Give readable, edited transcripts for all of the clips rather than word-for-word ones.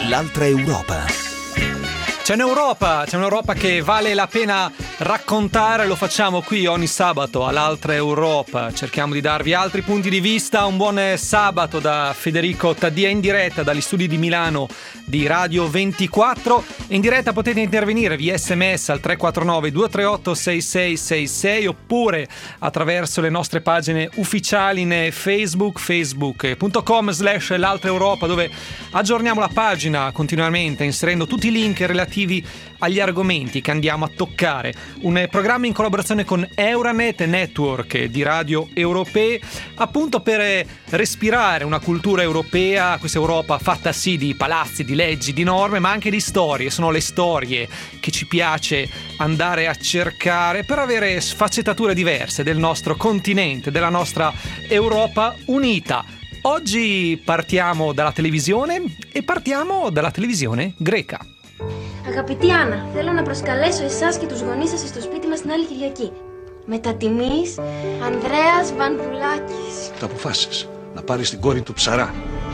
l'altra Europa. C'è un'Europa che vale la pena raccontare, lo facciamo qui ogni sabato all'altra Europa. Cerchiamo di darvi altri punti di vista. Un buon sabato da Federico Taddia in diretta dagli studi di Milano di Radio 24. In diretta potete intervenire via SMS al 349 238 6666 oppure attraverso le nostre pagine ufficiali in facebook.com/l'altra Europa, dove aggiorniamo la pagina continuamente inserendo tutti i link relativi agli argomenti che andiamo a toccare. Un programma in collaborazione con Euranet, network di radio europee, appunto per respirare una cultura europea, questa Europa fatta sì di palazzi, di leggi, di norme, ma anche di storie. Sono le storie che ci piace andare a cercare per avere sfaccettature diverse del nostro continente, della nostra Europa unita. Oggi partiamo dalla televisione e partiamo dalla televisione greca. Αγαπητή Άννα, θέλω να προσκαλέσω εσάς και τους γονείς σας στο σπίτι μας την άλλη Κυριακή. Μετά τιμής, Ανδρέας Βανδουλάκης. Το αποφάσισες να πάρεις την κόρη του ψαρά.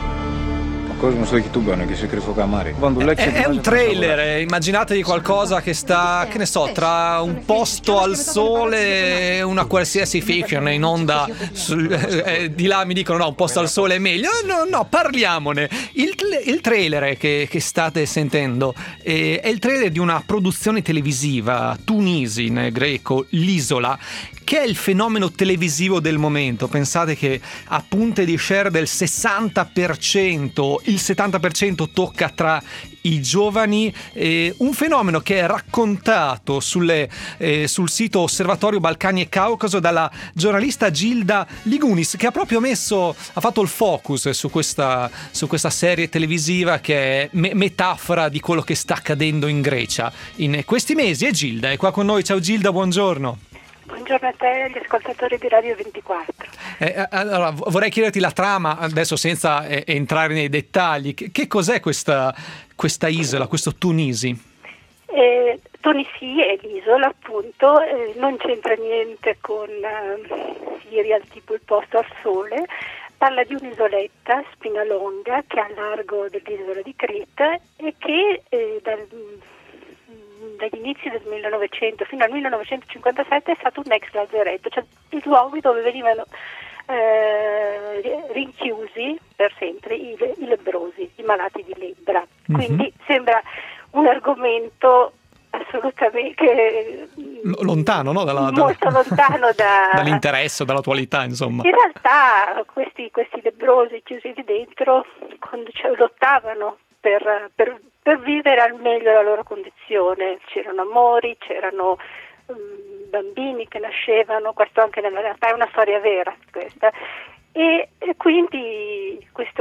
Ο κόσμος το έχει τούμπανο και σε κρυφό καμάρι. È un trailer, immaginatevi qualcosa che sta, che ne so, tra un posto al sole e una qualsiasi fiction in onda. Di là mi dicono no, un posto al sole è meglio. No, parliamone. Il trailer che state sentendo è il trailer di una produzione televisiva, Tunisi in greco, L'Isola, che è il fenomeno televisivo del momento. Pensate che a punte di share del 60%, il 70% tocca tra i giovani, un fenomeno che è raccontato sul sito Osservatorio Balcani e Caucaso dalla giornalista Gilda Ligunis, che ha proprio ha fatto il focus su questa serie televisiva che è metafora di quello che sta accadendo in Grecia in questi mesi. E Gilda è qua con noi. Ciao Gilda, buongiorno. Buongiorno a te e agli ascoltatori di Radio 24. Allora, vorrei chiederti la trama, adesso senza entrare nei dettagli. Che cos'è questa isola, questo Tunisi? Tunisi è l'isola, appunto, non c'entra niente con Siria, tipo il posto al sole. Parla di un'isoletta, Spinalonga, che è a largo dell'isola di Creta e che dagli inizi del 1900 fino al 1957 è stato un ex lazaretto, cioè i luoghi dove venivano rinchiusi per sempre i lebbrosi, i malati di lebbra. Quindi sembra un argomento assolutamente lontano, no? Molto lontano dall'interesse, dall'attualità, insomma. In realtà questi lebbrosi chiusi lì dentro lottavano per vivere al meglio la loro condizione. C'erano amori, c'erano bambini che nascevano, questo anche nella realtà è una storia vera questa, e quindi questo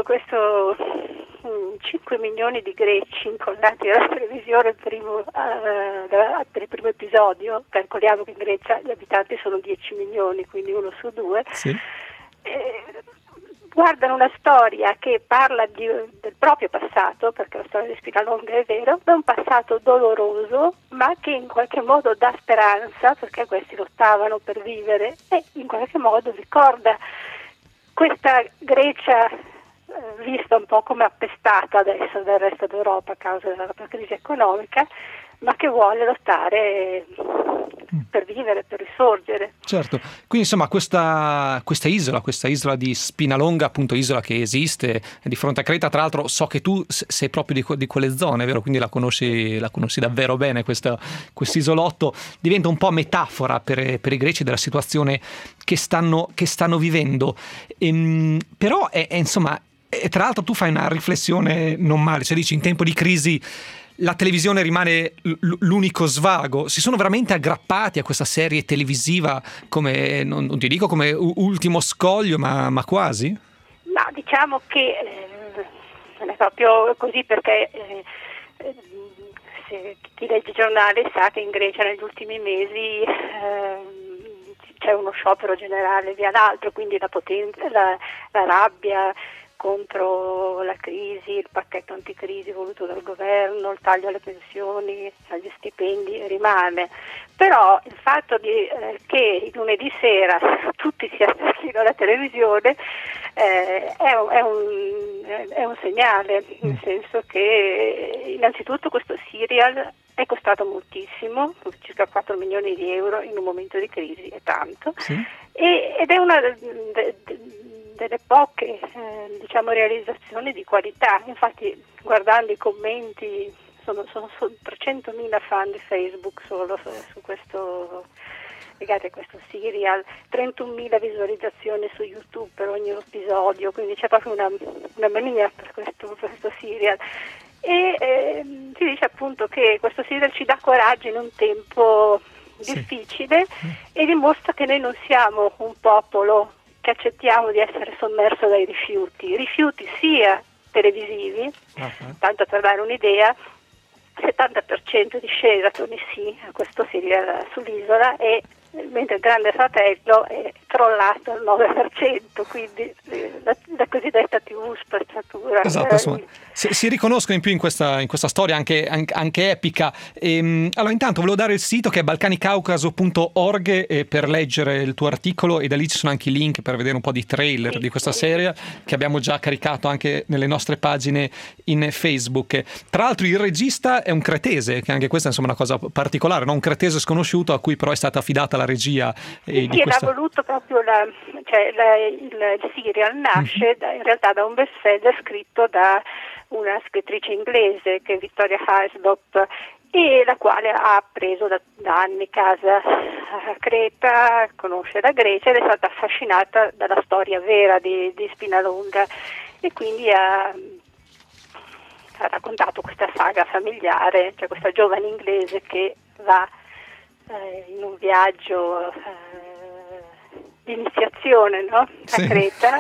5 milioni di greci incollati alla televisione per il primo episodio. Calcoliamo che in Grecia gli abitanti sono 10 milioni, quindi 1 su 2. Sì. Guardano una storia che parla del proprio passato, perché la storia di Spinalonga è vero, è un passato doloroso, ma che in qualche modo dà speranza, perché questi lottavano per vivere, e in qualche modo ricorda questa Grecia vista un po' come appestata adesso dal resto d'Europa a causa della crisi economica, ma che vuole lottare per vivere, per risorgere. Certo, quindi insomma questa isola di Spinalonga, appunto isola che esiste di fronte a Creta, tra l'altro so che tu sei proprio di quelle zone, vero? Quindi la conosci davvero bene questo isolotto, diventa un po' metafora per i greci della situazione che stanno vivendo. Però insomma, tra l'altro tu fai una riflessione non male, cioè dici in tempo di crisi la televisione rimane l'unico svago. Si sono veramente aggrappati a questa serie televisiva come, non ti dico come ultimo scoglio, ma quasi? No, diciamo che non è proprio così, perché se chi legge il giornale sa che in Grecia negli ultimi mesi c'è uno sciopero generale via l'altro, quindi la potenza, la rabbia contro la crisi, il pacchetto anticrisi voluto dal governo, il taglio alle pensioni, agli stipendi rimane. Però il fatto che il lunedì sera tutti si aspettino alla televisione è è un segnale, nel senso che innanzitutto questo serial è costato moltissimo, circa 4 milioni di euro in un momento di crisi, è tanto, ed è una delle poche realizzazioni di qualità. Infatti, guardando i commenti, sono 300.000 fan di Facebook solo su questo, legati a questo serial, 31.000 visualizzazioni su YouTube per ogni episodio, quindi c'è proprio una mania per questo serial. E si dice appunto che questo serial ci dà coraggio in un tempo difficile e dimostra che noi non siamo un popolo che accettiamo di essere sommerso dai rifiuti sia televisivi, tanto per dare un'idea, 70% di Sheraton sì a questo serial sull'isola, e mentre il Grande Fratello è crollato al 9%, quindi la cosiddetta TV spazzatura. Esatto, insomma, si riconoscono in più in questa storia anche epica. Allora, intanto volevo dare il sito, che è balcanicaucaso.org, per leggere il tuo articolo, e da lì ci sono anche i link per vedere un po' di trailer di questa serie che abbiamo già caricato anche nelle nostre pagine in Facebook. Tra l'altro il regista è un cretese, che anche questa è insomma una cosa particolare, no? Un cretese sconosciuto a cui però è stata affidata la regia. Sì, l'ha voluto proprio il serial nasce in realtà da un bestseller scritto da una scrittrice inglese, che è Victoria Hislop, e la quale ha preso da anni casa a Creta, conosce la Grecia ed è stata affascinata dalla storia vera di Spinalonga, e quindi ha raccontato questa saga familiare, cioè questa giovane inglese che va in un viaggio di iniziazione, no? A Creta,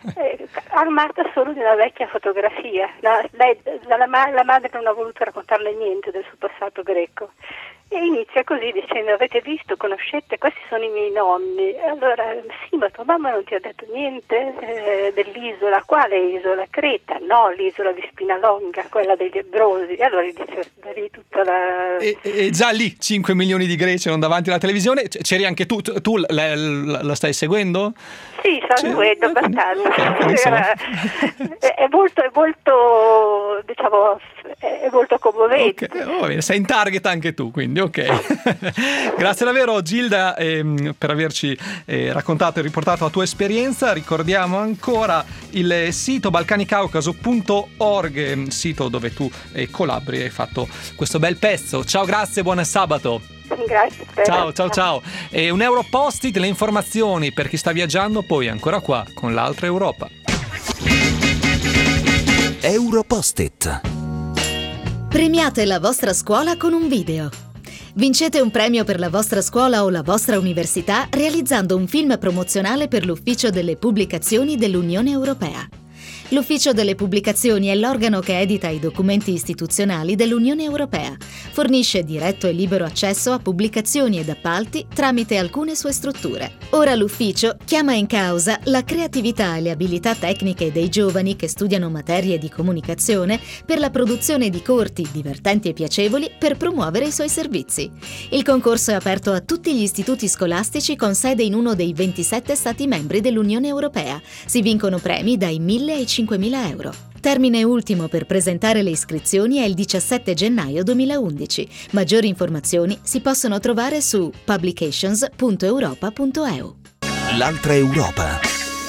armata solo di una vecchia fotografia. La madre non ha voluto raccontarle niente del suo passato greco, e inizia così dicendo: avete visto, conoscete, questi sono i miei nonni. Allora, sì, ma tua mamma non ti ha detto niente dell'isola? Quale isola? Creta? No, l'isola di Spinalonga, quella degli Abbrosi. E allora inizia da lì tutta la... E già lì 5 milioni di greci erano davanti alla televisione. C'eri anche tu la stai seguendo? Sì, sto seguendo abbastanza. È molto commovente. Okay. Sei in target anche tu, quindi ok. Grazie davvero Gilda per averci raccontato e riportato la tua esperienza. Ricordiamo ancora il sito balcanicaucaso.org, sito dove tu collabori e hai fatto questo bel pezzo. Ciao, grazie, buon sabato. Grazie. Ciao. E un euro post-it, le informazioni per chi sta viaggiando, poi ancora qua con l'altra Europa. Europost-it. Premiate la vostra scuola con un video. Vincete un premio per la vostra scuola o la vostra università realizzando un film promozionale per l'Ufficio delle Pubblicazioni dell'Unione Europea. L'Ufficio delle Pubblicazioni è l'organo che edita i documenti istituzionali dell'Unione Europea. Fornisce diretto e libero accesso a pubblicazioni ed appalti tramite alcune sue strutture. Ora l'Ufficio chiama in causa la creatività e le abilità tecniche dei giovani che studiano materie di comunicazione per la produzione di corti, divertenti e piacevoli per promuovere i suoi servizi. Il concorso è aperto a tutti gli istituti scolastici con sede in uno dei 27 Stati membri dell'Unione Europea. Si vincono premi dai 1.000 ai 5.000 euro. Termine ultimo per presentare le iscrizioni è il 17 gennaio 2011. Maggiori informazioni si possono trovare su publications.europa.eu. L'altra Europa.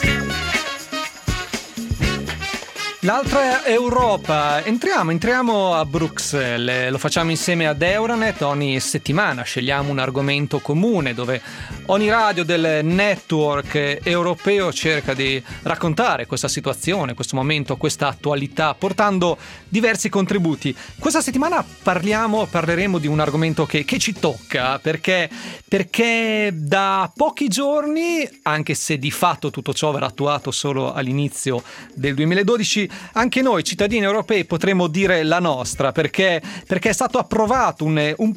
L'altra Europa, entriamo a Bruxelles, lo facciamo insieme ad Euronet. Ogni settimana scegliamo un argomento comune dove ogni radio del network europeo cerca di raccontare questa situazione, questo momento, questa attualità, portando diversi contributi. Questa settimana parleremo di un argomento che ci tocca, perché da pochi giorni, anche se di fatto tutto ciò verrà attuato solo all'inizio del 2012, anche noi cittadini europei potremo dire la nostra, perché è stato approvato un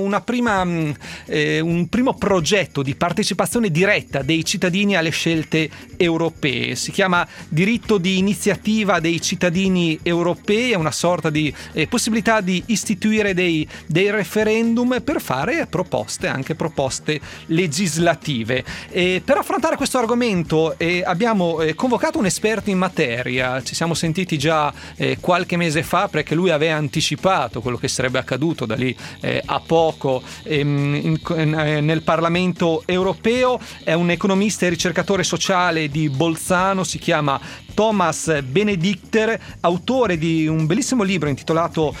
primo progetto di partecipazione diretta dei cittadini alle scelte europee. Si chiama diritto di iniziativa dei cittadini europei, è una sorta di possibilità di istituire dei referendum per fare anche proposte legislative. Per affrontare questo argomento abbiamo convocato un esperto in materia. Ci siamo sentiti già qualche mese fa, perché lui aveva anticipato quello che sarebbe accaduto da lì a poco nel Parlamento europeo. È un economista e ricercatore sociale di Bolzano, si chiama Thomas Benedikter, autore di un bellissimo libro intitolato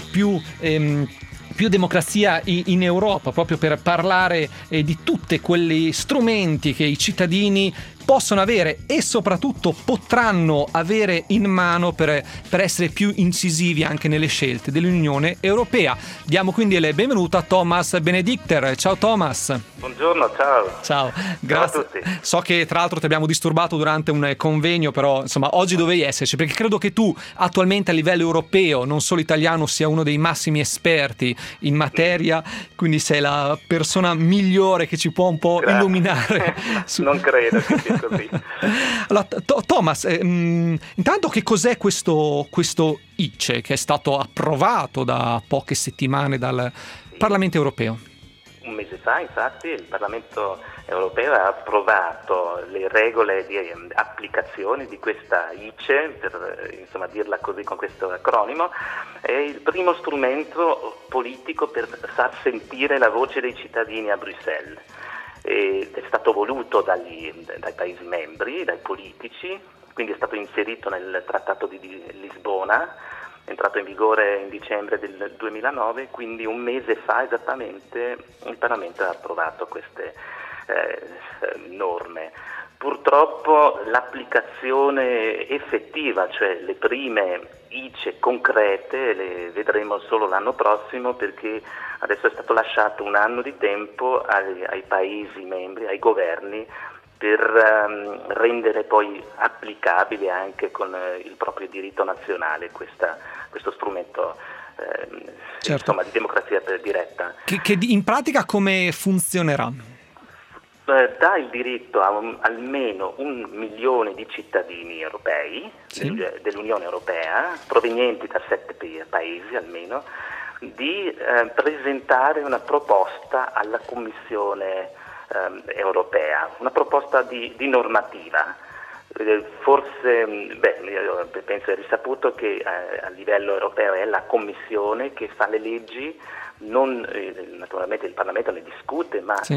più democrazia in Europa, proprio per parlare di tutti quegli strumenti che i cittadini possono avere e soprattutto potranno avere in mano per essere più incisivi anche nelle scelte dell'Unione Europea. Diamo quindi il benvenuto a Thomas Benedikter. Ciao Thomas. Buongiorno, ciao. Ciao, grazie. Ciao a tutti. So che tra l'altro ti abbiamo disturbato durante un convegno, però insomma oggi dovevi esserci, perché credo che tu attualmente a livello europeo, non solo italiano, sia uno dei massimi esperti in materia, quindi sei la persona migliore che ci può un po' illuminare. Non credo che sia così. Allora, Thomas, intanto che cos'è questo ICE che è stato approvato da poche settimane dal Parlamento europeo? Un mese fa, infatti, il Parlamento europeo ha approvato le regole di applicazione di questa ICE, per insomma dirla così con questo acronimo. È il primo strumento politico per far sentire la voce dei cittadini a Bruxelles. È stato voluto dai Paesi membri, dai politici, quindi è stato inserito nel Trattato di Lisbona, è entrato in vigore in dicembre del 2009, quindi un mese fa esattamente il Parlamento ha approvato queste norme. Purtroppo l'applicazione effettiva, cioè le prime ICE concrete, le vedremo solo l'anno prossimo, perché adesso è stato lasciato un anno di tempo ai Paesi membri, ai governi, per rendere poi applicabile anche con il proprio diritto nazionale questo strumento certo. Insomma, di democrazia diretta. Che in pratica come funzionerà? Dà il diritto a almeno 1 milione di cittadini europei, sì, dell'Unione Europea, provenienti da 7 paesi almeno, di presentare una proposta alla Commissione europea, una proposta di normativa. Forse, io penso è risaputo che a livello europeo è la Commissione che fa le leggi, naturalmente il Parlamento le discute, ma sì,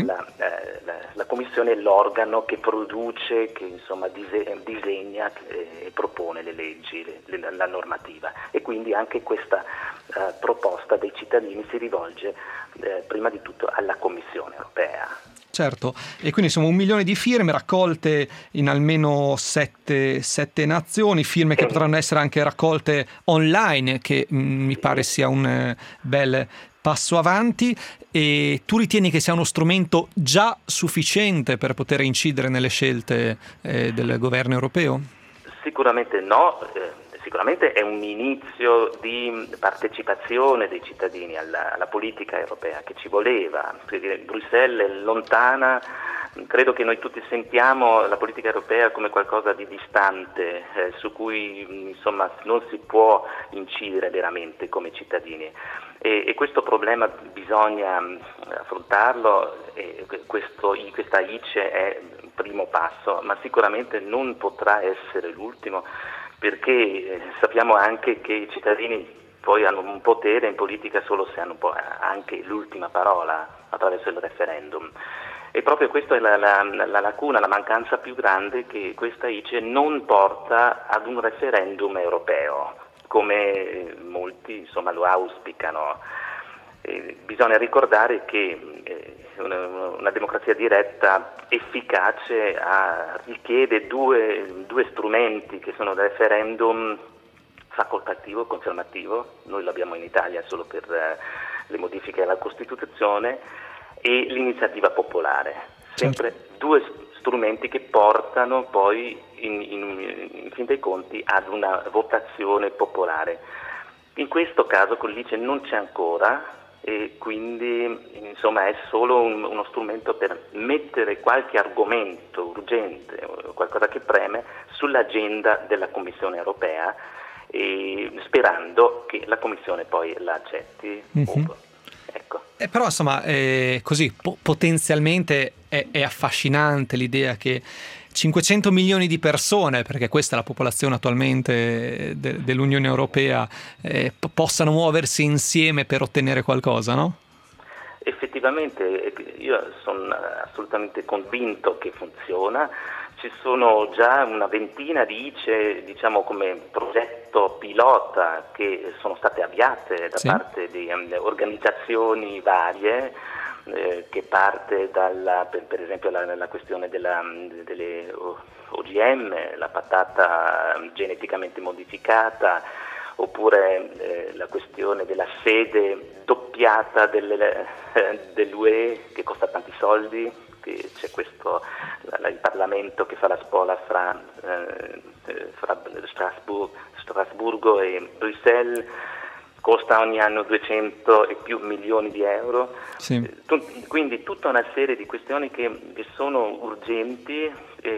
la Commissione è l'organo che produce, che insomma disegna e propone le leggi, la normativa, e quindi anche questa proposta dei cittadini si rivolge prima di tutto alla Commissione europea. Certo, e quindi insomma 1 milione di firme raccolte in almeno 7 nazioni, firme che potranno essere anche raccolte online, che mi pare sia un bel passo avanti. E tu ritieni che sia uno strumento già sufficiente per poter incidere nelle scelte del governo europeo? Sicuramente no. Sicuramente è un inizio di partecipazione dei cittadini alla politica europea che ci voleva. Bruxelles è lontana, credo che noi tutti sentiamo la politica europea come qualcosa di distante, su cui insomma non si può incidere veramente come cittadini. E questo problema bisogna affrontarlo, e questa ICE è il primo passo, ma sicuramente non potrà essere l'ultimo, perché sappiamo anche che i cittadini poi hanno un potere in politica solo se hanno anche l'ultima parola attraverso il referendum. E proprio questa è la lacuna, la mancanza più grande, che questa ICE non porta ad un referendum europeo, come molti insomma lo auspicano. Bisogna ricordare che una democrazia diretta efficace richiede due strumenti, che sono il referendum facoltativo e confermativo, noi l'abbiamo in Italia solo per le modifiche alla Costituzione, e l'iniziativa popolare, sempre due strumenti che portano poi in fin dei conti ad una votazione popolare. In questo caso con l'ICE non c'è ancora, e quindi insomma è solo uno strumento per mettere qualche argomento urgente, qualcosa che preme, sull'agenda della Commissione europea, e sperando che la Commissione poi la accetti. Ecco. Però insomma così potenzialmente è affascinante l'idea che 500 milioni di persone, perché questa è la popolazione attualmente dell'Unione Europea, possano muoversi insieme per ottenere qualcosa, no? Effettivamente io sono assolutamente convinto che funziona. Ci sono già una ventina di ICE, diciamo come progetto pilota, che sono state avviate da parte di organizzazioni varie, che parte per esempio la questione delle OGM, la patata geneticamente modificata, oppure la questione della sede doppiata dell'UE che costa tanti soldi, che c'è il Parlamento che fa la spola fra Strasburgo e Bruxelles, costa ogni anno 200 e più milioni di euro. Sì. Quindi tutta una serie di questioni che sono urgenti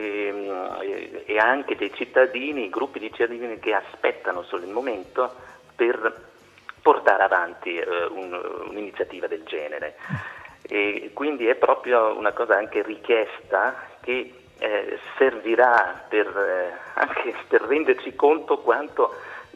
e anche dei cittadini, gruppi di cittadini che aspettano solo il momento per portare avanti un'iniziativa del genere. E quindi è proprio una cosa anche richiesta che servirà anche per renderci conto quanto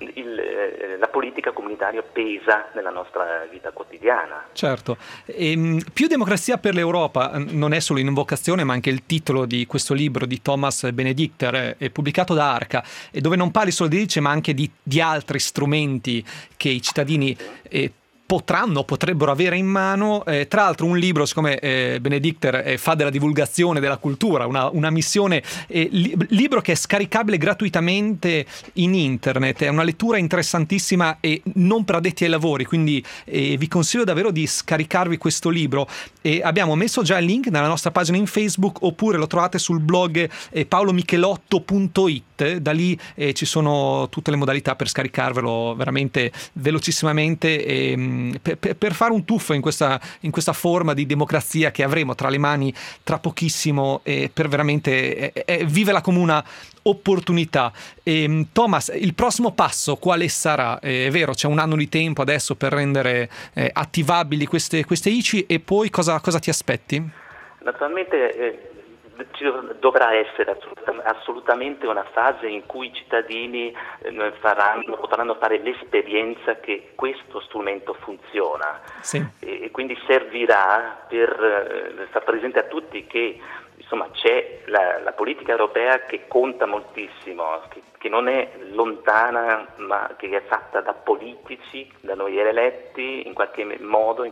la politica comunitaria pesa nella nostra vita quotidiana. Certo. Più democrazia per l'Europa non è solo un'invocazione, ma anche il titolo di questo libro di Thomas Benedikter, è pubblicato da Arca, e dove non parli solo di ICE ma anche di altri strumenti che i cittadini potrebbero avere in mano. Tra l'altro un libro, siccome Benedikter fa della divulgazione della cultura una missione, libro che è scaricabile gratuitamente in internet, è una lettura interessantissima e non per addetti ai lavori, quindi vi consiglio davvero di scaricarvi questo libro. Abbiamo messo già il link nella nostra pagina in Facebook, oppure lo trovate sul blog paolomichelotto.it, da lì ci sono tutte le modalità per scaricarvelo veramente velocissimamente, per fare un tuffo in questa forma di democrazia che avremo tra le mani tra pochissimo, per veramente vivere come una opportunità. Thomas, il prossimo passo quale sarà? È vero, c'è un anno di tempo adesso per rendere attivabili queste ICI, e poi cosa ti aspetti? Naturalmente ci dovrà essere assolutamente una fase in cui i cittadini potranno fare l'esperienza che questo strumento funziona. Sì. E quindi servirà per far presente a tutti che insomma c'è la politica europea che conta moltissimo, che non è lontana, ma che è fatta da politici, da noi eletti in qualche modo,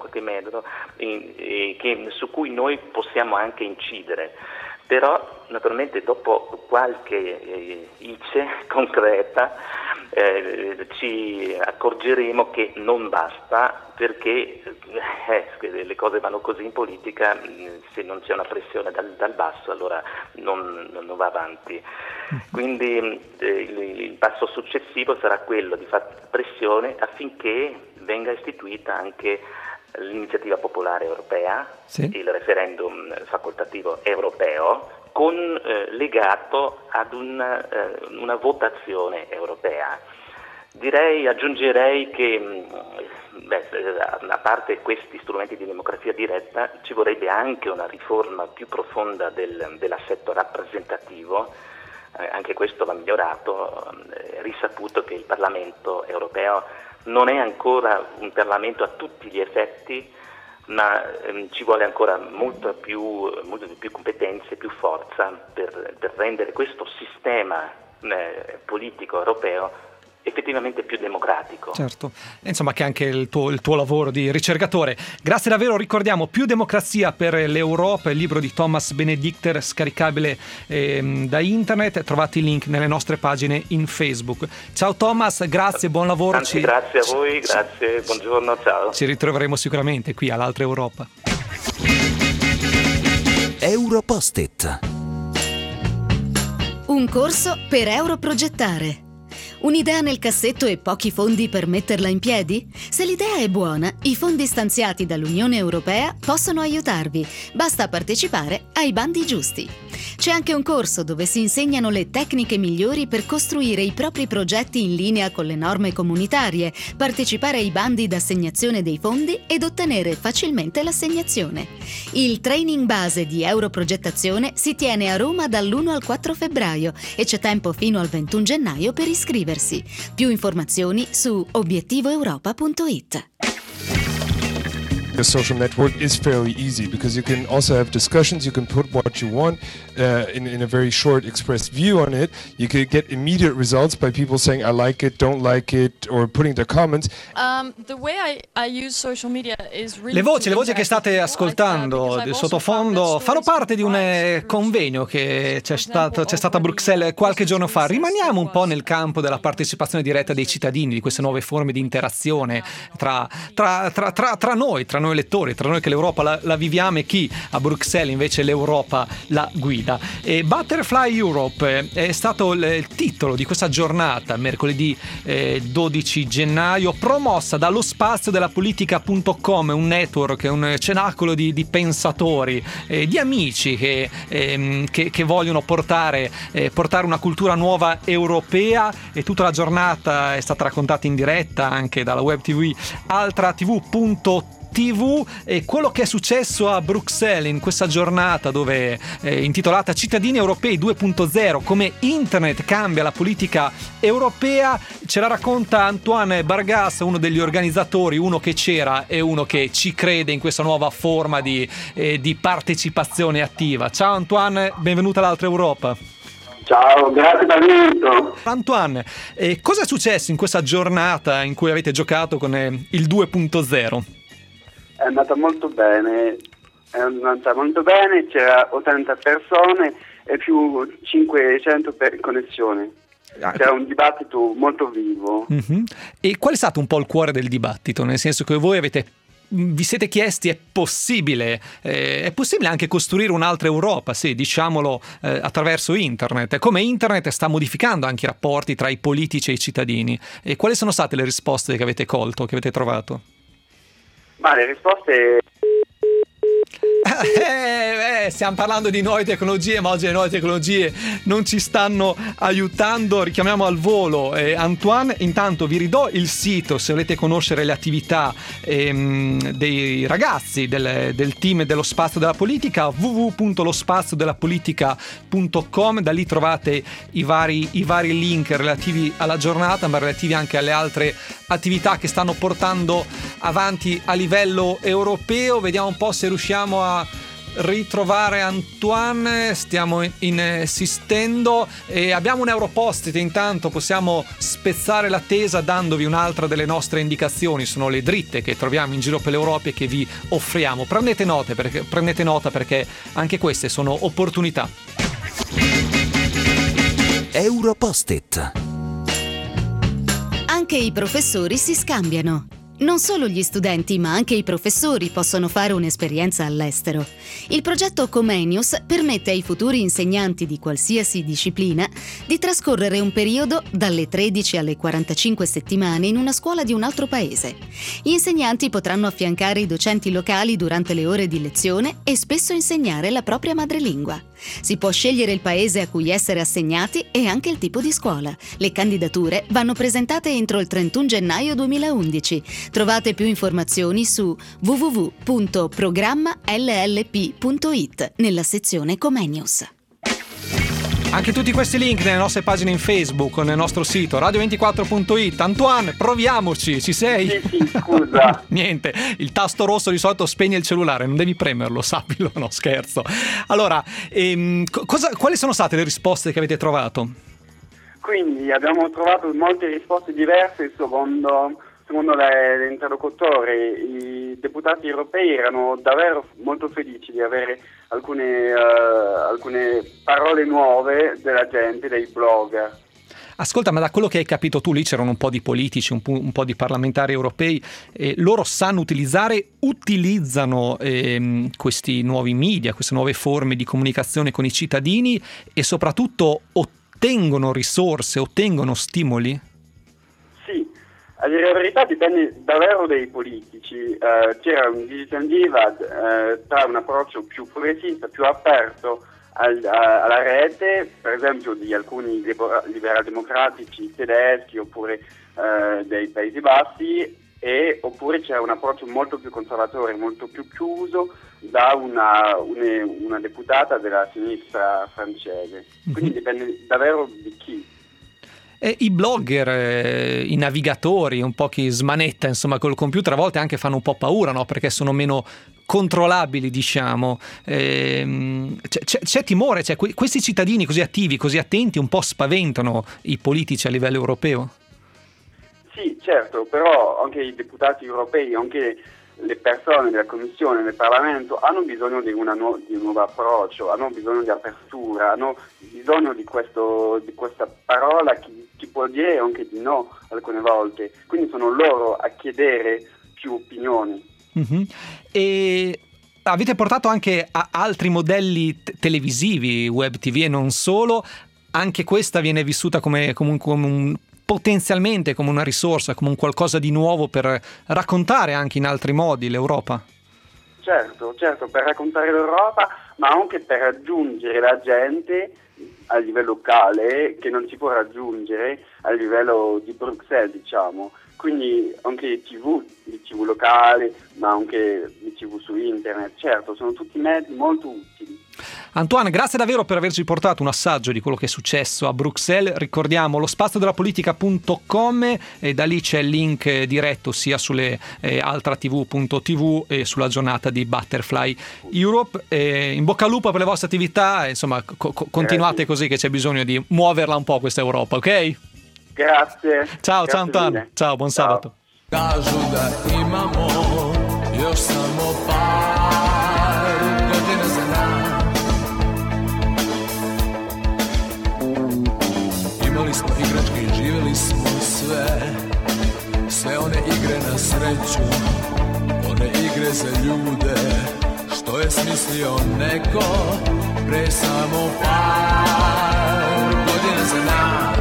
su cui noi possiamo anche incidere. Però naturalmente dopo qualche ICE concreta ci accorgeremo che non basta, perché le cose vanno così in politica, se non c'è una pressione dal basso allora non va avanti. Quindi il passo successivo sarà quello di fare pressione affinché venga istituita anche l'iniziativa popolare europea, sì, il referendum facoltativo europeo, legato ad una votazione europea. Aggiungerei che a parte questi strumenti di democrazia diretta ci vorrebbe anche una riforma più profonda dell'assetto rappresentativo. Anche questo va migliorato. È risaputo che il Parlamento europeo non è ancora un Parlamento a tutti gli effetti, ma ci vuole ancora molto più competenze, più forza per rendere questo sistema politico europeo effettivamente più democratico. Certo, insomma che anche il tuo lavoro di ricercatore. Grazie davvero, ricordiamo Più democrazia per l'Europa, il libro di Thomas Benedikter, scaricabile da internet, trovate il link nelle nostre pagine in Facebook. Ciao Thomas, grazie, buon lavoro. Grazie a voi, grazie, buongiorno, ciao. Ci ritroveremo sicuramente qui all'Altra Europa. Europost-it. Un corso per europrogettare. Un'idea nel cassetto e pochi fondi per metterla in piedi? Se l'idea è buona, i fondi stanziati dall'Unione Europea possono aiutarvi. Basta partecipare ai bandi giusti. C'è anche un corso dove si insegnano le tecniche migliori per costruire i propri progetti in linea con le norme comunitarie, partecipare ai bandi d'assegnazione dei fondi ed ottenere facilmente l'assegnazione. Il training base di Europrogettazione si tiene a Roma dall'1 al 4 febbraio e c'è tempo fino al 21 gennaio per iscriversi. Più informazioni su obiettivoeuropa.it. The social network is fairly easy because you can also have discussions, you can put what you want in a very short expressed view on it. You could get immediate results by people saying I like it, don't like it, or putting their comments. The way I use social media is really Le voci che state ascoltando del sottofondo fanno parte di un convegno che c'è stato a Bruxelles qualche giorno fa. Rimaniamo un po' nel campo della partecipazione diretta dei cittadini, di queste nuove forme di interazione tra noi lettori, tra noi che l'Europa la viviamo e chi a Bruxelles invece l'Europa la guida. E Butterfly Europe è stato il titolo di questa giornata, mercoledì 12 gennaio, promossa dallo spazio della politica.com, un network, un cenacolo di pensatori, di amici che vogliono portare una cultura nuova europea, e tutta la giornata è stata raccontata in diretta anche dalla web tv altratv.tv. E quello che è successo a Bruxelles in questa giornata, dove intitolata Cittadini Europei 2.0, come internet cambia la politica europea, ce la racconta Antoine Bargas, uno degli organizzatori, uno che c'era e uno che ci crede in questa nuova forma di partecipazione attiva. Ciao Antoine, benvenuto all'Altra Europa. Ciao, grazie per l'invito. Antoine, cosa è successo in questa giornata in cui avete giocato con il 2.0? È andata molto bene, c'era 80 persone e più 500 per connessione. C'era un dibattito molto vivo. Mm-hmm. E qual è stato un po' il cuore del dibattito? Nel senso che voi vi siete chiesti, è possibile anche costruire un'altra Europa, sì, diciamolo, attraverso internet. Come internet sta modificando anche i rapporti tra i politici e i cittadini. E quali sono state le risposte che avete colto, che avete trovato? Ma le risposte... Stiamo parlando di nuove tecnologie, ma oggi le nuove tecnologie non ci stanno aiutando. Richiamiamo al volo Antoine. Intanto vi ridò il sito se volete conoscere le attività dei ragazzi del team dello Spazio della Politica, www.lospaziodellapolitica.com. Da lì trovate i vari link relativi alla giornata, ma relativi anche alle altre attività che stanno portando avanti a livello europeo. Vediamo un po' se riusciamo a ritrovare Antoine, stiamo insistendo, e abbiamo un Europost-it. Intanto possiamo spezzare l'attesa dandovi un'altra delle nostre indicazioni, sono le dritte che troviamo in giro per l'Europa e che vi offriamo. Prendete nota perché anche queste sono opportunità. Europost-it. Anche i professori si scambiano. Non solo gli studenti, ma anche i professori possono fare un'esperienza all'estero. Il progetto Comenius permette ai futuri insegnanti di qualsiasi disciplina di trascorrere un periodo dalle 13 alle 45 settimane in una scuola di un altro paese. Gli insegnanti potranno affiancare i docenti locali durante le ore di lezione e spesso insegnare la propria madrelingua. Si può scegliere il paese a cui essere assegnati e anche il tipo di scuola. Le candidature vanno presentate entro il 31 gennaio 2011. Trovate più informazioni su www.programmallp.it nella sezione Comenius. Anche tutti questi link nelle nostre pagine in Facebook, nel nostro sito radio24.it. Antoine, proviamoci, ci sei? Sì, scusa. Niente, il tasto rosso di solito spegne il cellulare, non devi premerlo, sappilo, no, scherzo. Allora, quali sono state le risposte che avete trovato? Quindi abbiamo trovato molte risposte diverse secondo le interlocutori. I deputati europei erano davvero molto felici di avere alcune parole nuove della gente, dei blogger. Ascolta, ma da quello che hai capito tu, lì c'erano un po' di politici, un po' di parlamentari europei, loro utilizzano questi nuovi media, queste nuove forme di comunicazione con i cittadini e soprattutto ottengono risorse, ottengono stimoli? A dire la verità dipende davvero dai politici. C'era un digital divide tra un approccio più progressista, più aperto alla rete, per esempio di alcuni liberal-democratici tedeschi oppure dei Paesi Bassi, oppure c'era un approccio molto più conservatore, molto più chiuso da una deputata della sinistra francese. Quindi dipende davvero di chi. I blogger, i navigatori, un po' chi smanetta insomma col computer, a volte anche fanno un po' paura, no? Perché sono meno controllabili, diciamo. C'è timore, questi cittadini così attivi, così attenti, un po' spaventano i politici a livello europeo? Sì, certo, però anche i deputati europei, anche le persone della Commissione, del Parlamento hanno bisogno di un nuovo approccio, hanno bisogno di apertura, hanno bisogno di questa parola che può dire anche di no alcune volte, quindi sono loro a chiedere più opinioni. Mm-hmm. E avete portato anche a altri modelli televisivi, web TV e non solo, anche questa viene vissuta come potenzialmente come una risorsa, come un qualcosa di nuovo per raccontare anche in altri modi l'Europa? Certo, per raccontare l'Europa, ma anche per raggiungere la gente a livello locale che non si può raggiungere a livello di Bruxelles, diciamo. Quindi anche di TV locale, ma anche di TV su internet, certo, sono tutti mezzi molto utili. Antoine, grazie davvero per averci portato un assaggio di quello che è successo a Bruxelles. Ricordiamo lo spaziodellapolitica.com e da lì c'è il link diretto sia sulle altratv.tv e sulla giornata di Butterfly Europe. In bocca al lupo per le vostre attività, insomma continuate così che c'è bisogno di muoverla un po' questa Europa, ok? Grazie. Ciao Antoine. Mille. Ciao, buon sabato. Kažu da imamo još samo par godina za nas. Imali smo igračke i živjeli smo sve one igre na sreću, one igre za ljude, što je smislio neko pre samo par godina za nas.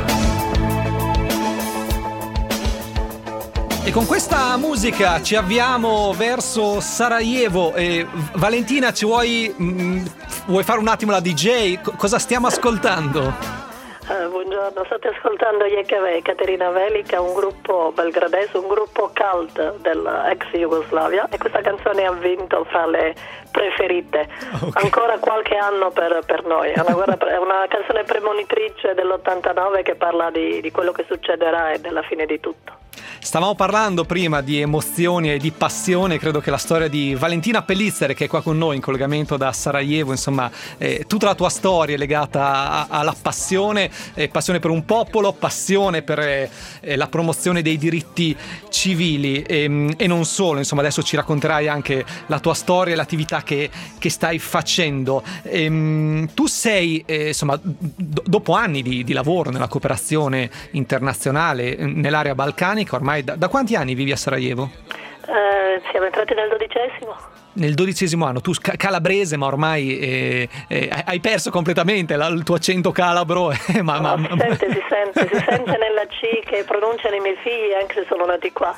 E con questa musica ci avviamo verso Sarajevo. Valentina, vuoi fare un attimo la DJ? Cosa stiamo ascoltando? Buongiorno, state ascoltando YKV, Katerina Velika, un gruppo belgradese, un gruppo cult dell'ex Jugoslavia, e questa canzone ha vinto fra le preferite. Okay. Ancora qualche anno per noi, è una canzone premonitrice dell'89 che parla di quello che succederà e della fine di tutto. Stavamo parlando prima di emozioni e di passione. Credo che la storia di Valentina Pellizzer, che è qua con noi in collegamento da Sarajevo, insomma, tutta la tua storia è legata alla passione per un popolo, passione per la promozione dei diritti civili e non solo. Insomma, adesso ci racconterai anche la tua storia e l'attività che stai facendo. Tu sei, insomma, dopo anni di lavoro nella cooperazione internazionale nell'area balcanica, ormai da quanti anni vivi a Sarajevo? Siamo entrati nel 12°. Nel 12° anno, tu calabrese, ma ormai hai perso completamente il tuo accento calabro. Si sente nella C che pronunciano i miei figli anche se sono nati qua.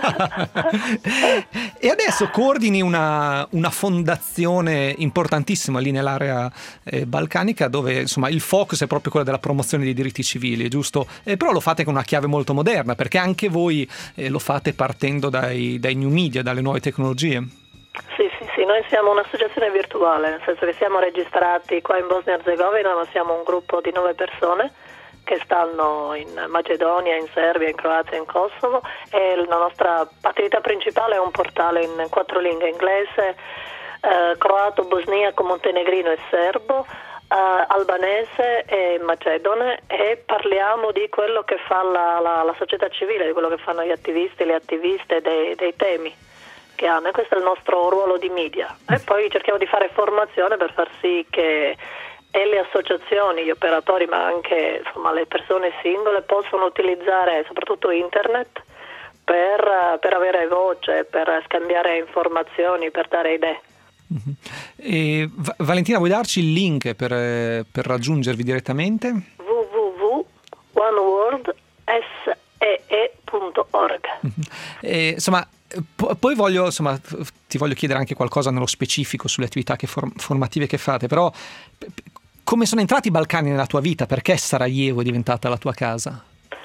E adesso coordini una fondazione importantissima lì nell'area balcanica, dove insomma il focus è proprio quello della promozione dei diritti civili, giusto? Però lo fate con una chiave molto moderna, perché anche voi lo fate partendo dai new media, dalle nuove tecnologie. Sì, noi siamo un'associazione virtuale, nel senso che siamo registrati qua in Bosnia e Erzegovina, ma siamo un gruppo di 9 persone che stanno in Macedonia, in Serbia, in Croazia, in Kosovo, e la nostra attività principale è un portale in 4 lingue: inglese, croato, bosniaco, montenegrino e serbo, albanese e macedone, e parliamo di quello che fa la società civile, di quello che fanno gli attivisti, le attiviste, dei temi che hanno, e questo è il nostro ruolo di media. E poi cerchiamo di fare formazione per far sì che le associazioni, gli operatori, ma anche insomma le persone singole possano utilizzare soprattutto internet per avere voce, per scambiare informazioni, per dare idee. E Valentina, vuoi darci il link per raggiungervi direttamente? www.onewordSEE.it. .org. Insomma, poi ti voglio chiedere anche qualcosa nello specifico sulle attività formative che fate, però come sono entrati i Balcani nella tua vita? Perché Sarajevo è diventata la tua casa?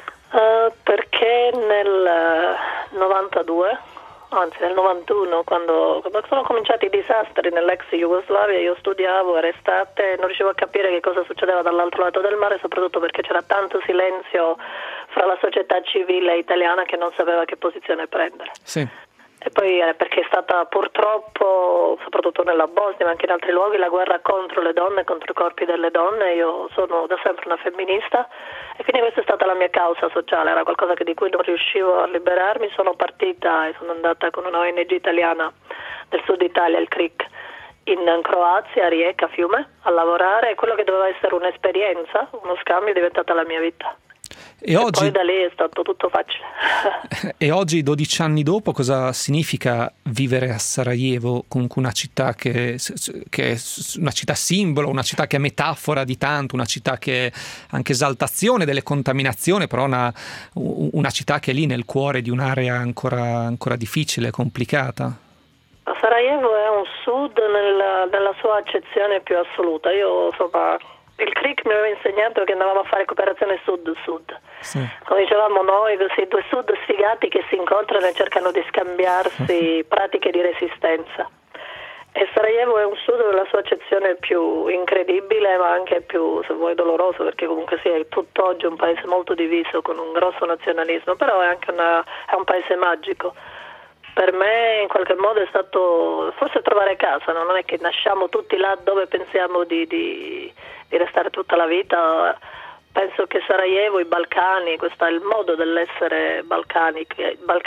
Perché nel 92, anzi nel 91, quando sono cominciati i disastri nell'ex Jugoslavia, io studiavo, era estate, non riuscivo a capire che cosa succedeva dall'altro lato del mare, soprattutto perché c'era tanto silenzio fra la società civile italiana che non sapeva che posizione prendere. Sì. E poi perché è stata purtroppo, soprattutto nella Bosnia ma anche in altri luoghi, la guerra contro le donne, contro i corpi delle donne. Io sono da sempre una femminista e quindi questa è stata la mia causa sociale, era qualcosa di cui non riuscivo a liberarmi. Sono partita e sono andata con una ONG italiana del sud Italia, il CRIC, in Croazia, a Rijeka, Fiume, a lavorare, e quello che doveva essere un'esperienza, uno scambio, è diventata la mia vita. E poi da lì è stato tutto facile. E oggi, 12 anni dopo, cosa significa vivere a Sarajevo, comunque una città che è una città simbolo, una città che è metafora di tanto, una città che è anche esaltazione delle contaminazioni, però una città che è lì nel cuore di un'area ancora difficile, complicata? Sarajevo è un sud nella sua accezione più assoluta. Io il CRIC mi aveva insegnato che andavamo a fare cooperazione sud-sud. Sì. Come dicevamo noi, questi due sud sfigati che si incontrano e cercano di scambiarsi pratiche di resistenza. E Sarajevo è un sud nella sua accezione più incredibile, ma anche più, se vuoi, doloroso, perché comunque sì, è tutt'oggi un paese molto diviso, con un grosso nazionalismo, però è anche è un paese magico. Per me in qualche modo è stato forse trovare casa, no? Non è che nasciamo tutti là dove pensiamo di restare tutta la vita. Penso che Sarajevo, i Balcani, questo è il modo dell'essere balcanici,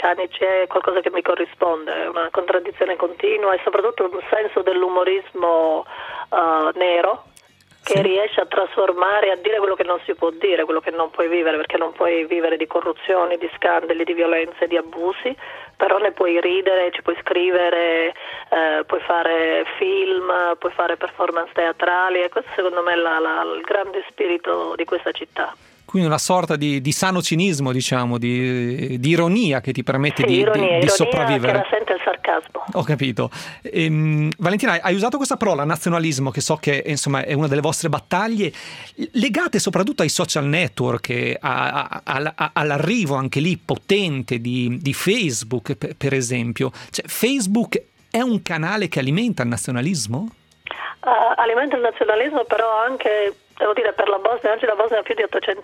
è qualcosa che mi corrisponde, è una contraddizione continua e soprattutto un senso dell'umorismo nero, che riesce a trasformare, a dire quello che non si può dire, quello che non puoi vivere, perché non puoi vivere di corruzioni, di scandali, di violenze, di abusi, però ne puoi ridere, ci puoi scrivere, puoi fare film, puoi fare performance teatrali, e questo secondo me è il grande spirito di questa città. Quindi una sorta di sano cinismo, diciamo, di ironia che ti permette di sopravvivere. Che rasenta il sarcasmo. Ho capito. Valentina, hai usato questa parola, nazionalismo, che so che insomma è una delle vostre battaglie, legate soprattutto ai social network, all'arrivo anche lì potente di Facebook, per esempio. Cioè, Facebook è un canale che alimenta il nazionalismo? Alimenta il nazionalismo, però anche, devo dire, per la Bosnia, oggi la Bosnia ha più di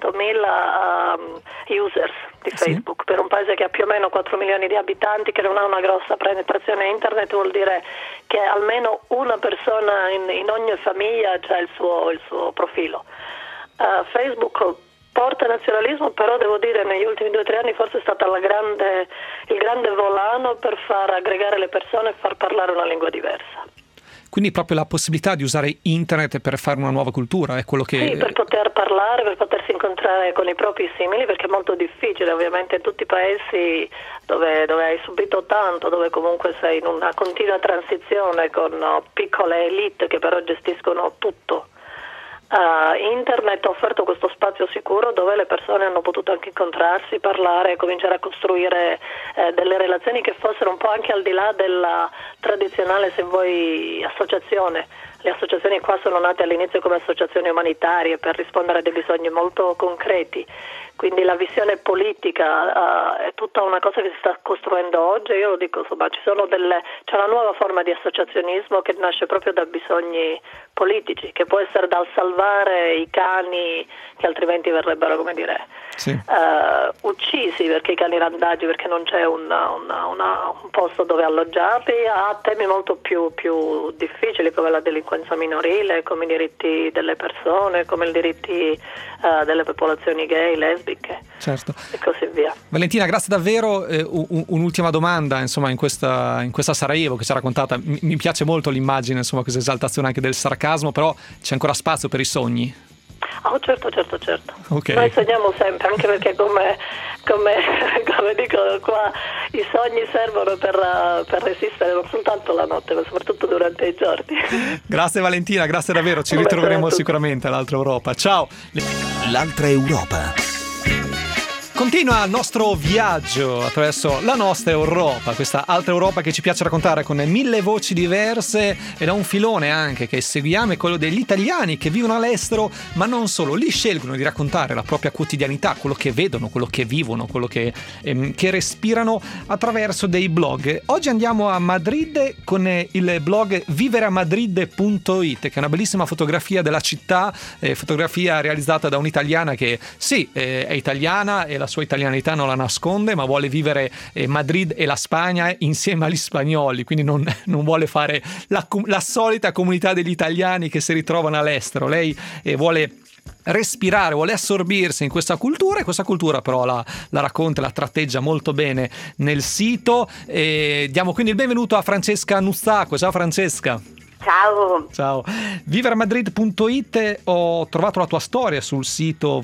800.000 users di Facebook, per un paese che ha più o meno 4 milioni di abitanti, che non ha una grossa penetrazione internet, vuol dire che almeno una persona in ogni famiglia c'ha il suo profilo. Facebook porta nazionalismo, però devo dire negli ultimi 2 o 3 anni forse è stata il grande volano per far aggregare le persone e far parlare una lingua diversa. Quindi proprio la possibilità di usare internet per fare una nuova cultura è quello che... Sì, per poter parlare, per potersi incontrare con i propri simili, perché è molto difficile ovviamente in tutti i paesi dove hai subito tanto, dove comunque sei in una continua transizione con piccole elite che però gestiscono tutto. Internet ha offerto questo spazio sicuro dove le persone hanno potuto anche incontrarsi, parlare, cominciare a costruire delle relazioni che fossero un po' anche al di là della tradizionale, se vuoi, associazione. Le associazioni qua sono nate all'inizio come associazioni umanitarie per rispondere a dei bisogni molto concreti, quindi la visione politica è tutta una cosa che si sta costruendo oggi. Io lo dico, insomma, c'è una nuova forma di associazionismo che nasce proprio da bisogni politici, che può essere dal salvare i cani che altrimenti verrebbero, come dire, uccisi perché i cani randagi, perché non c'è un posto dove alloggiarli, a temi molto più difficili come la delinquenza minorile, come i diritti delle persone, come i diritti delle popolazioni gay, lesbiche, certo, e così via. Valentina, grazie davvero. Un'ultima domanda, insomma, in questa Sarajevo che ci ha raccontata, mi piace molto l'immagine, insomma, questa esaltazione anche del sarcasmo, però c'è ancora spazio per i sogni? Oh, certo. Okay. Noi sogniamo sempre, anche perché come dicono qua, i sogni servono per resistere non soltanto la notte, ma soprattutto durante i giorni. Grazie Valentina, grazie davvero, ci ritroveremo sicuramente all'Altra Europa. Ciao! L'Altra Europa. Continua il nostro viaggio attraverso la nostra Europa, questa altra Europa che ci piace raccontare con 1000 voci diverse, ed ha un filone anche che seguiamo, è quello degli italiani che vivono all'estero, ma non solo, lì scelgono di raccontare la propria quotidianità, quello che vedono, quello che vivono, quello che respirano attraverso dei blog. Oggi andiamo a Madrid con il blog vivereamadrid.it, che è una bellissima fotografia della città, fotografia realizzata da un'italiana che sì, è italiana e la sua italianità non la nasconde, ma vuole vivere Madrid e la Spagna insieme agli spagnoli, quindi non vuole fare la solita comunità degli italiani che si ritrovano all'estero. Lei vuole respirare, vuole assorbirsi in questa cultura, e questa cultura però la racconta, la tratteggia molto bene nel sito. Diamo quindi il benvenuto a Francesca Nuzzaco. Ciao Francesca. Ciao. Vivereamadrid.it, ho trovato la tua storia sul sito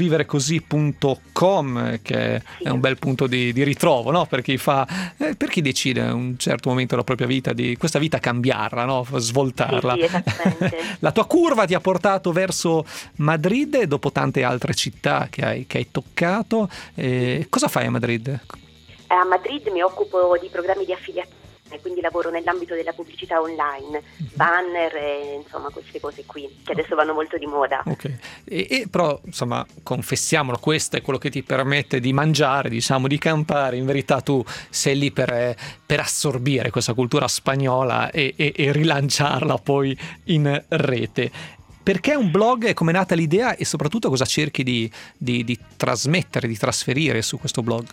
voglioviverecosì.com, che è un bel punto di ritrovo, no? Per chi decide a un certo momento della propria vita di questa vita cambiarla, no? Svoltarla. Sì, esattamente. La tua curva ti ha portato verso Madrid dopo tante altre città che hai toccato. Cosa fai a Madrid? A Madrid mi occupo di programmi di affiliazione, quindi lavoro nell'ambito della pubblicità online, banner e insomma queste cose qui che adesso vanno molto di moda. Ok. E però insomma, confessiamolo, questo è quello che ti permette di mangiare, diciamo, di campare. In verità tu sei lì per assorbire questa cultura spagnola e rilanciarla poi in rete. Perché un blog? Come è nata l'idea e soprattutto cosa cerchi di trasmettere, di trasferire su questo blog?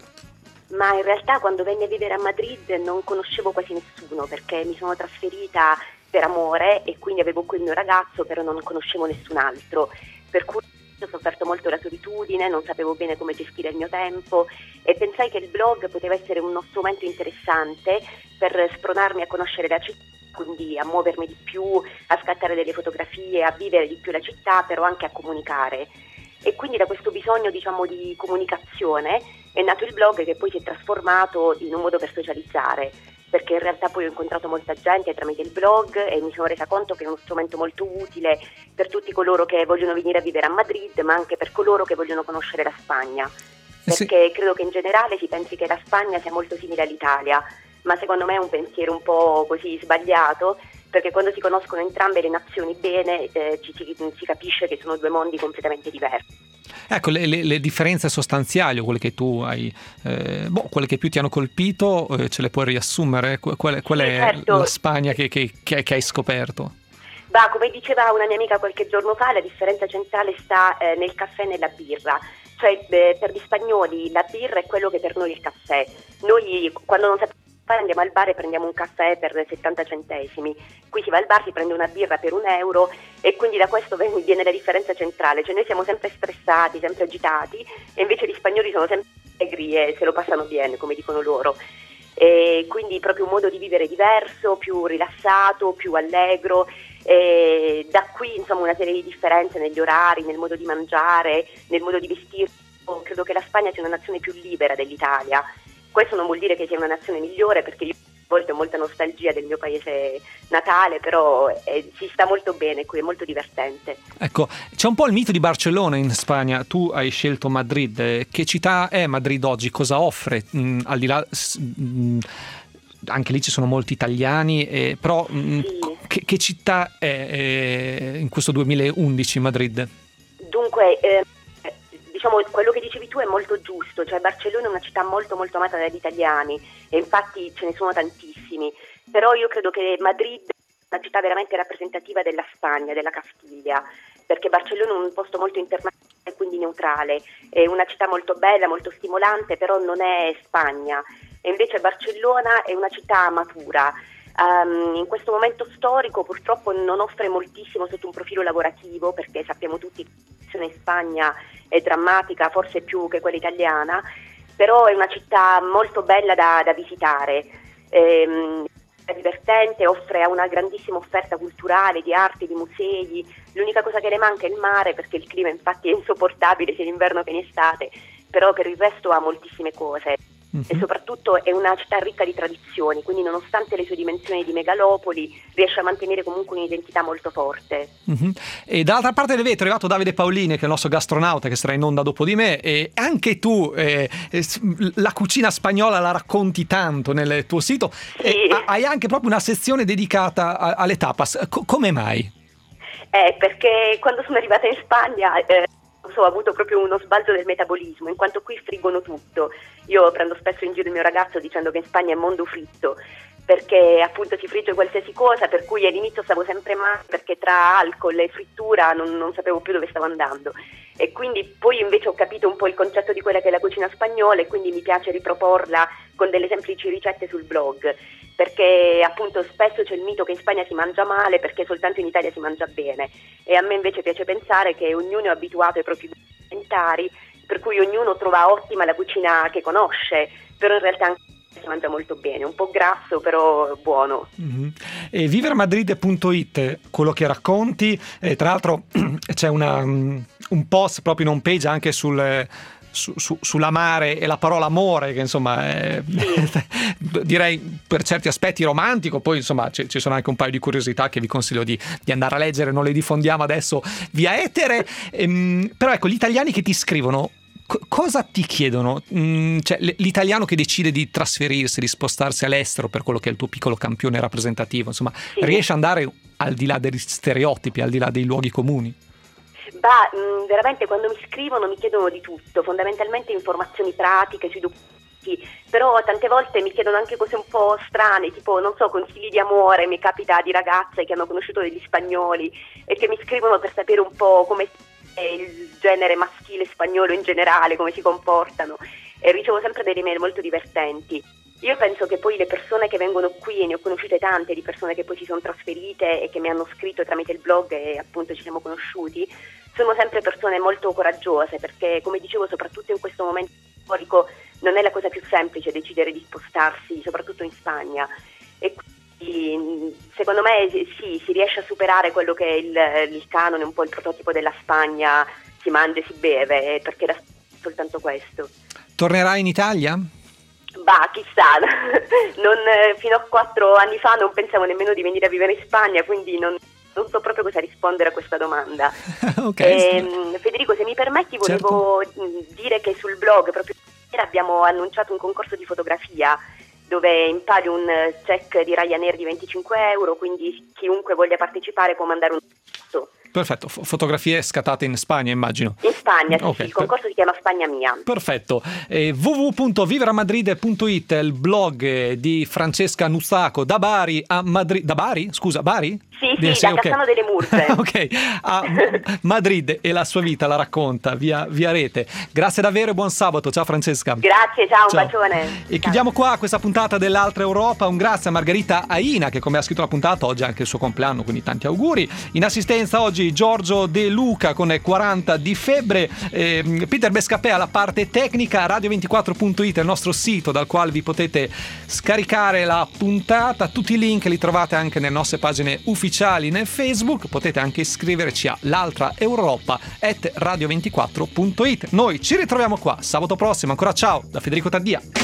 Ma in realtà quando venni a vivere a Madrid non conoscevo quasi nessuno, perché mi sono trasferita per amore e quindi avevo qui il mio ragazzo, però non conoscevo nessun altro, per cui ho sofferto molto la solitudine, non sapevo bene come gestire il mio tempo e pensai che il blog poteva essere uno strumento interessante per spronarmi a conoscere la città, quindi a muovermi di più, a scattare delle fotografie, a vivere di più la città, però anche a comunicare. E quindi da questo bisogno, diciamo, di comunicazione è nato il blog, che poi si è trasformato in un modo per socializzare, perché in realtà poi ho incontrato molta gente tramite il blog e mi sono resa conto che è uno strumento molto utile per tutti coloro che vogliono venire a vivere a Madrid, ma anche per coloro che vogliono conoscere la Spagna, perché credo che in generale si pensi che la Spagna sia molto simile all'Italia, ma secondo me è un pensiero un po' così sbagliato, perché quando si conoscono entrambe le nazioni bene si capisce che sono due mondi completamente diversi. Ecco, le differenze sostanziali, o quelle che tu hai, quelle che più ti hanno colpito, ce le puoi riassumere? Qual è certo. La Spagna che hai scoperto? Come diceva una mia amica qualche giorno fa, la differenza centrale sta nel caffè e nella birra. Cioè per gli spagnoli la birra è quello che per noi è il caffè. Noi quando non sappiamo andiamo al bar e prendiamo un caffè per 70 centesimi, qui si va al bar, si prende una birra per €1 e quindi da questo viene la differenza centrale, cioè noi siamo sempre stressati, sempre agitati e invece gli spagnoli sono sempre allegri e se lo passano bene, come dicono loro, e quindi proprio un modo di vivere diverso, più rilassato, più allegro, e da qui insomma una serie di differenze negli orari, nel modo di mangiare, nel modo di vestirsi. Credo che la Spagna sia una nazione più libera dell'Italia. Questo non vuol dire che sia una nazione migliore, perché io a volte ho molta nostalgia del mio paese natale, però si sta molto bene qui, è molto divertente. Ecco, c'è un po' il mito di Barcellona in Spagna, tu hai scelto Madrid, che città è Madrid oggi? Cosa offre? Al di là, anche lì ci sono molti italiani, però che città è in questo 2011 Madrid? Dunque, diciamo, quello che dicevi tu è molto giusto, cioè Barcellona è una città molto molto amata dagli italiani e infatti ce ne sono tantissimi, però io credo che Madrid è una città veramente rappresentativa della Spagna, della Castiglia, perché Barcellona è un posto molto internazionale e quindi neutrale, è una città molto bella, molto stimolante, però non è Spagna, e invece Barcellona è una città matura. In questo momento storico purtroppo non offre moltissimo sotto un profilo lavorativo, perché sappiamo tutti che la situazione in Spagna è drammatica, forse più che quella italiana, però è una città molto bella da visitare, è divertente, offre una grandissima offerta culturale, di arte, di musei. L'unica cosa che le manca è il mare, perché il clima infatti è insopportabile sia in inverno che in estate, però per il resto ha moltissime cose. e soprattutto è una città ricca di tradizioni, quindi nonostante le sue dimensioni di megalopoli riesce a mantenere comunque un'identità molto forte. E dall'altra parte del vetro è arrivato Davide Paolini, che è il nostro gastronauta, che sarà in onda dopo di me, e anche tu la cucina spagnola la racconti tanto nel tuo sito. Sì. Hai anche proprio una sezione dedicata alle tapas. Come mai? Perché quando sono arrivata in Spagna ho avuto proprio uno sbalzo del metabolismo, in quanto qui friggono tutto. Io prendo spesso in giro il mio ragazzo dicendo che in Spagna è mondo fritto, perché appunto si frigge qualsiasi cosa, per cui all'inizio stavo sempre male, perché tra alcol e frittura non sapevo più dove stavo andando. E quindi poi invece ho capito un po' il concetto di quella che è la cucina spagnola, e quindi mi piace riproporla con delle semplici ricette sul blog, perché appunto spesso c'è il mito che in Spagna si mangia male perché soltanto in Italia si mangia bene, e a me invece piace pensare che ognuno è abituato ai propri gusti alimentari, per cui ognuno trova ottima la cucina che conosce, però in realtà anche si mangia molto bene, un po' grasso però buono. E vivermadrid.it, quello che racconti, tra l'altro c'è un post proprio in home page anche sull'amare e la parola amore, che insomma è, direi per certi aspetti romantico. Poi insomma ci sono anche un paio di curiosità che vi consiglio di andare a leggere, non le diffondiamo adesso via etere. Però ecco, gli italiani che ti scrivono, cosa ti chiedono? Cioè, l'italiano che decide di trasferirsi, di spostarsi all'estero per quello che è il tuo piccolo campione rappresentativo, insomma, riesce ad andare al di là degli stereotipi, al di là dei luoghi comuni? Veramente quando mi scrivono mi chiedono di tutto, fondamentalmente informazioni pratiche sui documenti, però tante volte mi chiedono anche cose un po' strane, tipo non so, consigli di amore. Mi capita di ragazze che hanno conosciuto degli spagnoli e che mi scrivono per sapere un po' come è il genere maschile spagnolo in generale, come si comportano, e ricevo sempre delle email molto divertenti. Io penso che poi le persone che vengono qui, e ne ho conosciute tante di persone che poi si sono trasferite e che mi hanno scritto tramite il blog e appunto ci siamo conosciuti, sono sempre persone molto coraggiose, perché come dicevo, soprattutto in questo momento storico non è la cosa più semplice decidere di spostarsi, soprattutto in Spagna, e quindi secondo me sì, si riesce a superare quello che è il canone, un po' il prototipo della Spagna, si mangia e si beve, perché la Spagna è soltanto questo. Tornerai in Italia? Chissà, fino a 4 anni fa non pensavo nemmeno di venire a vivere in Spagna, quindi non so proprio cosa rispondere a questa domanda. Federico, se mi permetti, volevo dire che sul blog proprio ieri abbiamo annunciato un concorso di fotografia dove impari un check di Ryanair di 25 euro, quindi chiunque voglia partecipare può mandare un testo. Perfetto, fotografie scattate in Spagna, immagino. In Spagna, sì, il concorso si chiama Spagna Mia. Perfetto. www.viveramadrid.it, il blog di Francesca Nuzzaco da Bari a Madrid. Da Bari? Scusa, Bari? Sì, da Cassano delle Murge. Ok, a Madrid, e la sua vita la racconta via rete. Grazie davvero e buon sabato. Ciao Francesca. Grazie, ciao. Un bacione. E chiudiamo qua questa puntata dell'Altra Europa. Un grazie a Margherita Aina, che come ha scritto la puntata oggi è anche il suo compleanno, quindi tanti auguri. In assistenza oggi Giorgio De Luca con 40 di febbre, Peter Bescapè alla parte tecnica. Radio24.it è il nostro sito dal quale vi potete scaricare la puntata. Tutti i link li trovate anche nelle nostre pagine ufficiali nel Facebook. Potete anche iscriverci a l'altraeuropa@radio24.it. Noi ci ritroviamo qua sabato prossimo. Ancora ciao da Federico Taddia.